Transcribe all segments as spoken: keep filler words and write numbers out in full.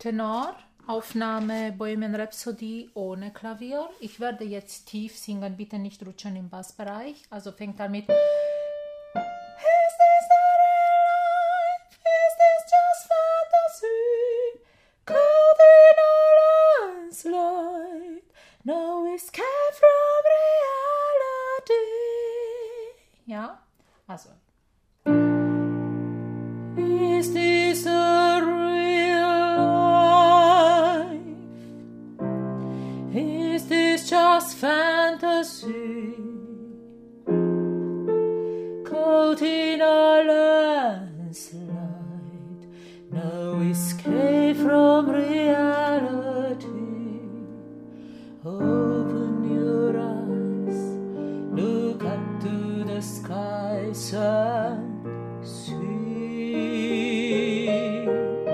Tenor, Aufnahme Bohemian Rhapsody ohne Klavier. Ich werde jetzt tief singen, bitte nicht rutschen im Bassbereich. Also fängt an mit Is this a real life? Is this just fantasy? Caught in a landslide, no escape from reality. Ja, also. Is this a real life? Is this just fantasy? Caught in a landslide, no escape from reality. Open your eyes, look up to the skies and see.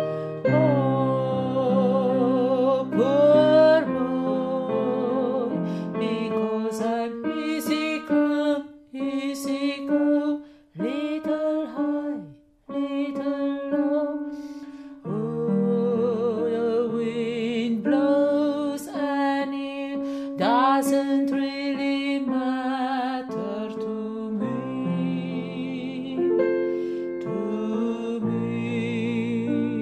Oh, poor boy, because I'm easy come, easy go, little high, little low. Oh, the wind blows and it doesn't really matter to me, to me.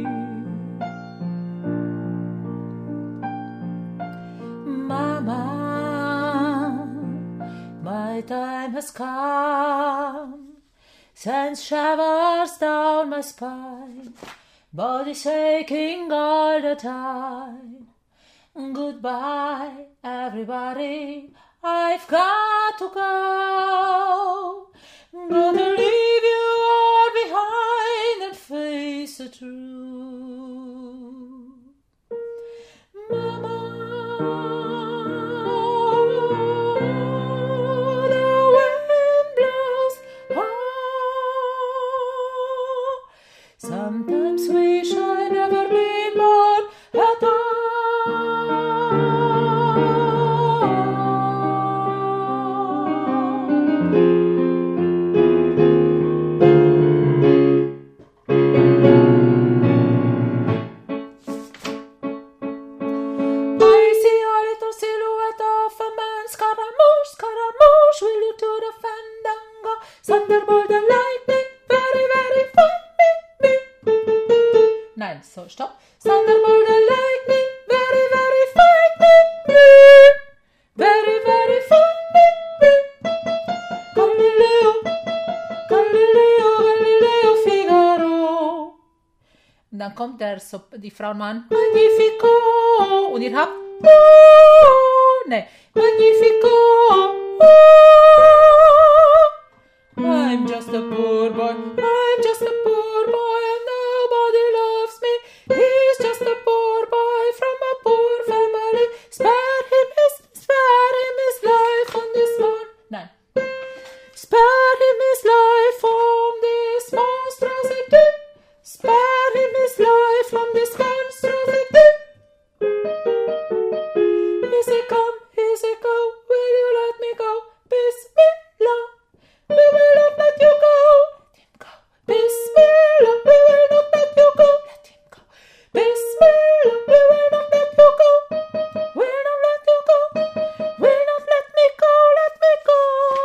Mama, my time has come, sends shivers down my spine, body shaking all the time. Goodbye, everybody, I've got to go. Gotta leave you all behind and face the truth. Mama, the wind blows. Oh, sometimes wish I never been born at all. Thunderbolt and lightning, very, very fun, me, me. Nein, so, stopp. Thunderbolt and lightning, very, very fun, me, me. Very, very fun, me, me. Galileo, Galileo, Galileo, Figaro. Und dann kommt der, so, die Frauenmann, Magnifico. Und ihr habt, oh, ne, Magnifico, oh. I'm just a poor boy, I'm just a poor boy and nobody loves me. He's just a poor boy from a poor family. Spare him his, spare him his life on this one. Nein. Spare him his life from this monstrosity. Spare him his life from this monstrosity. Easy come, easy go, will you let me go? Bismillah. We will not let you go. Let him go. Bismillah. We will not let you go. Let him go. Bismillah. We will not let you go. Will not let you go. Will not let me go. Let me go.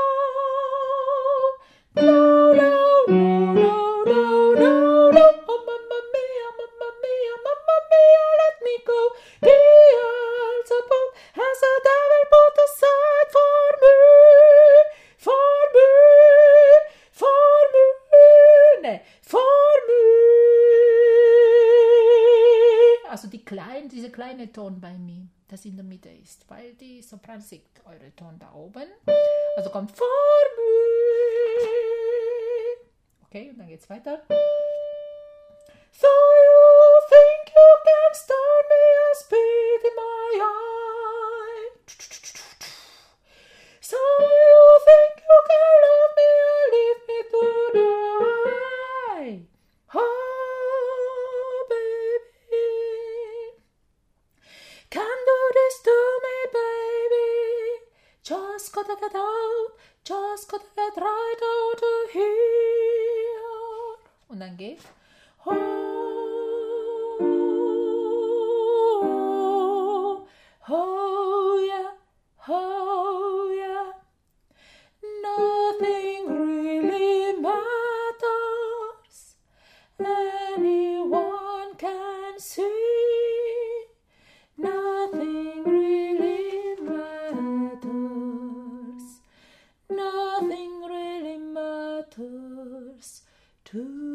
No, no, no, no, no, no, no. Oh, mamma mia, mamma mia, mamma mia, let me go. Beelzebub has a devil put aside for me. For me. For me, ne, for me. Also die klein, diese kleine Ton bei mir, das in der Mitte ist, weil die Sopran singt eure Ton da oben. Also kommt for me. Okay, und dann geht's weiter. So you think you can start me a speed in my eye. So you think you can love me or leave me to die. Oh, baby, can do this to me, baby. Just gotta get out, just gotta get right out of here. Und dann geht. Oh, Tschüss.